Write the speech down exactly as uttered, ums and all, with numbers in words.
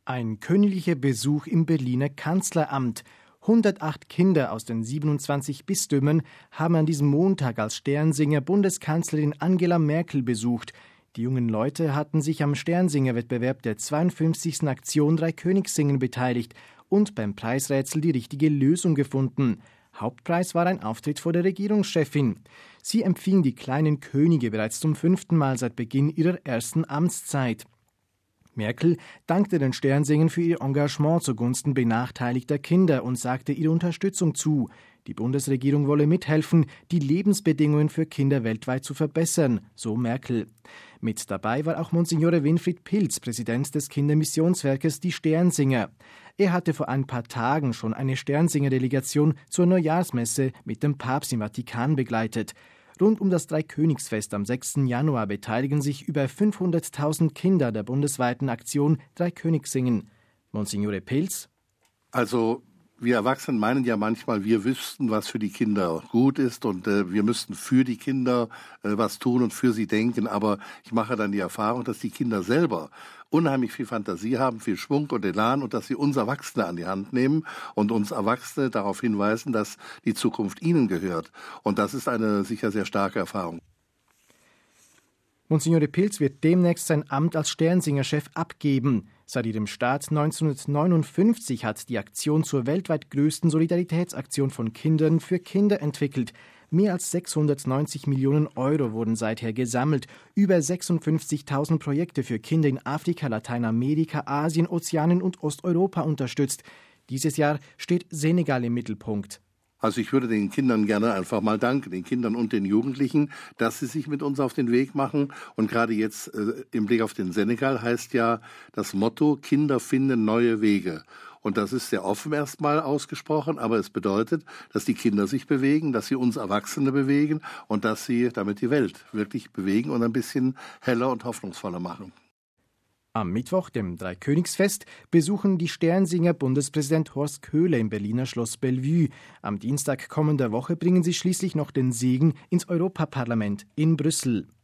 Ein königlicher Besuch im Berliner Kanzleramt. hundertacht Kinder aus den siebenundzwanzig Bistümern haben an diesem Montag als Sternsinger Bundeskanzlerin Angela Merkel besucht. Die jungen Leute hatten sich am Sternsinger-Wettbewerb der zweiundfünfzigsten Aktion Dreikönigssingen beteiligt und beim Preisrätsel die richtige Lösung gefunden. Hauptpreis war ein Auftritt vor der Regierungschefin. Sie empfing die kleinen Könige bereits zum fünften Mal seit Beginn ihrer ersten Amtszeit. Merkel dankte den Sternsingern für ihr Engagement zugunsten benachteiligter Kinder und sagte ihre Unterstützung zu. Die Bundesregierung wolle mithelfen, die Lebensbedingungen für Kinder weltweit zu verbessern, so Merkel. Mit dabei war auch Monsignore Winfried Pilz, Präsident des Kindermissionswerkes Die Sternsinger. Er hatte vor ein paar Tagen schon eine Sternsinger-Delegation zur Neujahrsmesse mit dem Papst im Vatikan begleitet. Rund um das Dreikönigsfest am sechsten Januar beteiligen sich über fünfhunderttausend Kinder der bundesweiten Aktion Dreikönigssingen. Monsignore Pilz: Also wir Erwachsenen meinen ja manchmal, wir wüssten, was für die Kinder gut ist und äh, wir müssten für die Kinder äh, was tun und für sie denken. Aber ich mache dann die Erfahrung, dass die Kinder selber unheimlich viel Fantasie haben, viel Schwung und Elan und dass sie uns Erwachsene an die Hand nehmen und uns Erwachsene darauf hinweisen, dass die Zukunft ihnen gehört. Und das ist eine sicher sehr starke Erfahrung. Monsignore Pilz wird demnächst sein Amt als Sternsinger-Chef abgeben. Seit ihrem Start neunzehnhundertneunundfünfzig hat die Aktion zur weltweit größten Solidaritätsaktion von Kindern für Kinder entwickelt. Mehr als sechshundertneunzig Millionen Euro wurden seither gesammelt. Über sechsundfünfzigtausend Projekte für Kinder in Afrika, Lateinamerika, Asien, Ozeanien und Osteuropa unterstützt. Dieses Jahr steht Senegal im Mittelpunkt. Also ich würde den Kindern gerne einfach mal danken, den Kindern und den Jugendlichen, dass sie sich mit uns auf den Weg machen. Und gerade jetzt äh, im Blick auf den Senegal heißt ja das Motto: Kinder finden neue Wege. Und das ist sehr offen erstmal ausgesprochen, aber es bedeutet, dass die Kinder sich bewegen, dass sie uns Erwachsene bewegen und dass sie damit die Welt wirklich bewegen und ein bisschen heller und hoffnungsvoller machen. Am Mittwoch, dem Dreikönigsfest, besuchen die Sternsinger Bundespräsident Horst Köhler im Berliner Schloss Bellevue. Am Dienstag kommender Woche bringen sie schließlich noch den Segen ins Europaparlament in Brüssel.